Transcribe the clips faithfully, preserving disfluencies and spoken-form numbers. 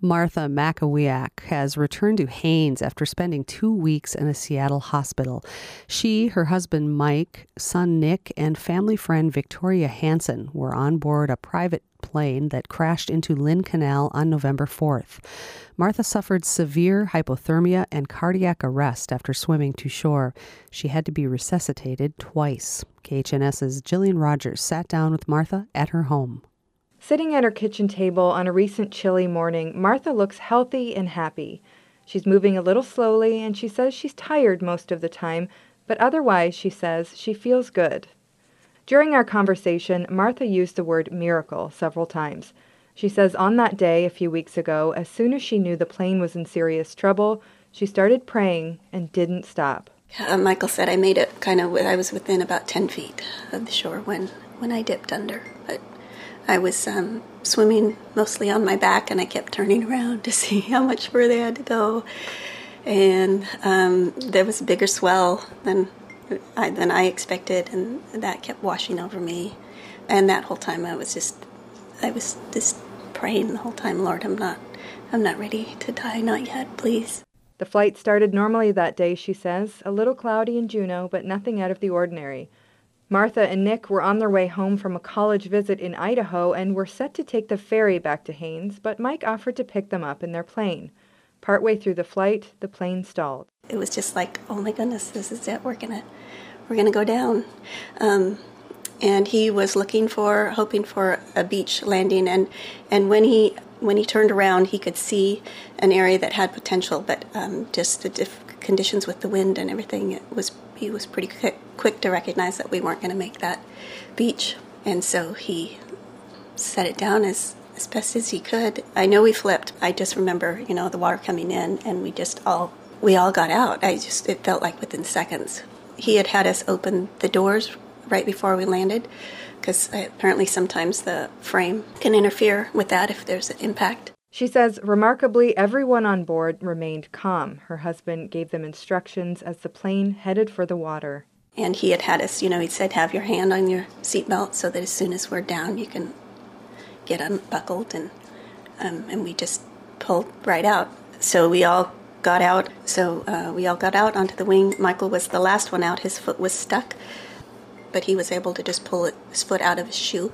Martha Makowiak has returned to Haines after spending two weeks in a Seattle hospital. She, her husband Mike, son Nick, and family friend Victoria Hansen were on board a private plane that crashed into Lynn Canal on November fourth. Martha suffered severe hypothermia and cardiac arrest after swimming to shore. She had to be resuscitated twice. K H N S's Jillian Rogers sat down with Martha at her home. Sitting at her kitchen table on a recent chilly morning, Martha looks healthy and happy. She's moving a little slowly, and she says she's tired most of the time, but otherwise, she says, she feels good. During our conversation, Martha used the word miracle several times. She says on that day a few weeks ago, as soon as she knew the plane was in serious trouble, she started praying and didn't stop. Uh, Michael said I made it kind of, I was within about ten feet of the shore when, when I dipped under, but I was um, swimming mostly on my back, and I kept turning around to see how much further I had to go. And um, there was a bigger swell than I, than I expected, and that kept washing over me. And that whole time, I was just, I was just praying the whole time, Lord, I'm not, I'm not ready to die, not yet, please. The flight started normally that day, she says, a little cloudy in Juneau, but nothing out of the ordinary. Martha and Nick were on their way home from a college visit in Idaho and were set to take the ferry back to Haines, but Mike offered to pick them up in their plane. Partway through the flight, the plane stalled. It was just like, oh my goodness, this is it. We're gonna, we're gonna go down. Um, and he was looking for, hoping for a beach landing, and and when he when he turned around, he could see an area that had potential, but um, just the diff- conditions with the wind and everything, it was he was pretty quick, quick to recognize that we weren't going to make that beach, and so he set it down as, as best as he could. I know we flipped. I just remember, you know, the water coming in, and we just all we all got out. I just it felt like within seconds. He had had us open the doors right before we landed, because apparently sometimes the frame can interfere with that if there's an impact. She says, remarkably, everyone on board remained calm. Her husband gave them instructions as the plane headed for the water. And he had had us, you know, he said, have your hand on your seatbelt so that as soon as we're down, you can get unbuckled. And um, and we just pulled right out. So we all got out. So uh, we all got out onto the wing. Michael was the last one out. His foot was stuck, but he was able to just pull it, his foot out of his shoe.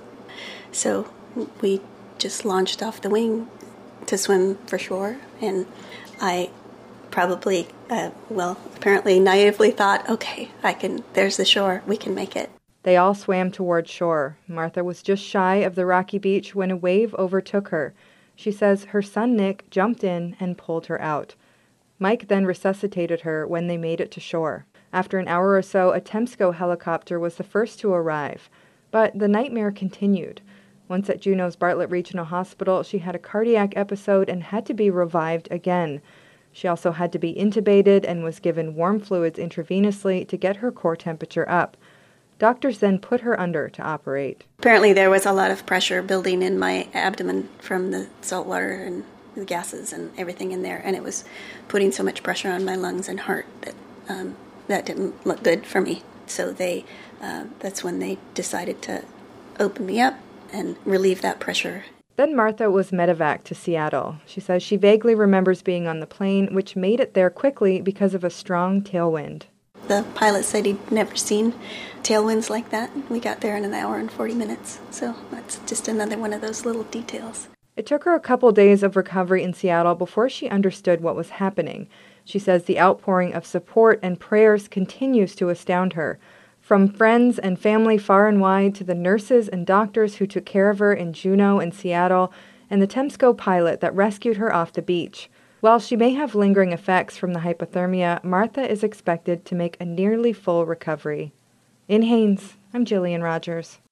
So we just launched off the wing to swim for shore, and I probably, uh, well, apparently naively thought, okay, I can, there's the shore, we can make it. They all swam toward shore. Martha was just shy of the rocky beach when a wave overtook her. She says her son Nick jumped in and pulled her out. Mike then resuscitated her when they made it to shore. After an hour or so, a Temsco helicopter was the first to arrive. But the nightmare continued. Once at Juneau's Bartlett Regional Hospital, she had a cardiac episode and had to be revived again. She also had to be intubated and was given warm fluids intravenously to get her core temperature up. Doctors then put her under to operate. Apparently there was a lot of pressure building in my abdomen from the salt water and the gases and everything in there, and it was putting so much pressure on my lungs and heart that um, that didn't look good for me. So they, uh, that's when they decided to open me up and relieve that pressure. Then Martha was medevaced to Seattle. She says she vaguely remembers being on the plane, which made it there quickly because of a strong tailwind. The pilot said he'd never seen tailwinds like that. We got there in an hour and forty minutes, so that's just another one of those little details. It took her a couple days of recovery in Seattle before she understood what was happening. She says the outpouring of support and prayers continues to astound her. From friends and family far and wide to the nurses and doctors who took care of her in Juneau and Seattle, and the Temsco pilot that rescued her off the beach. While she may have lingering effects from the hypothermia, Martha is expected to make a nearly full recovery. In Haines, I'm Jillian Rogers.